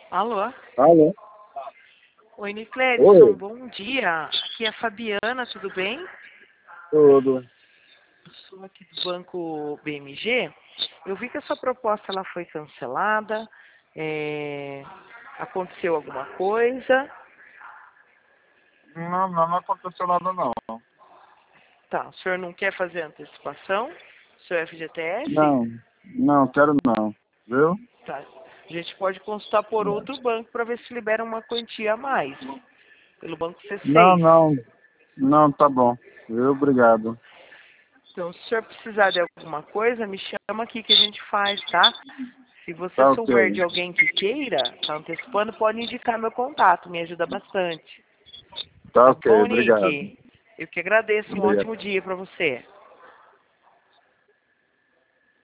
Alô? Alô? Oi, Nicledson, Oi, bom dia. Aqui é a Fabiana, tudo bem? tudo. Eu sou aqui do Banco BMG. Eu vi que a sua proposta ela foi cancelada. Aconteceu alguma coisa? Não aconteceu nada não. Tá, o senhor não quer fazer antecipação? Seu FGTS? Não, quero não. Viu? Tá. A gente pode consultar por outro banco para ver se libera uma quantia a mais. Pelo banco Não, C6. não, não, tá bom. Viu? Obrigado. Então, se o senhor precisar de alguma coisa, me chama aqui que a gente faz, tá? Se você Tá souber ok. de alguém que queira, tá antecipando, pode indicar meu contato, me ajuda bastante. Tá Tá ok, bom, obrigado. Nick? Eu que agradeço. Um Obrigado. ótimo dia para você.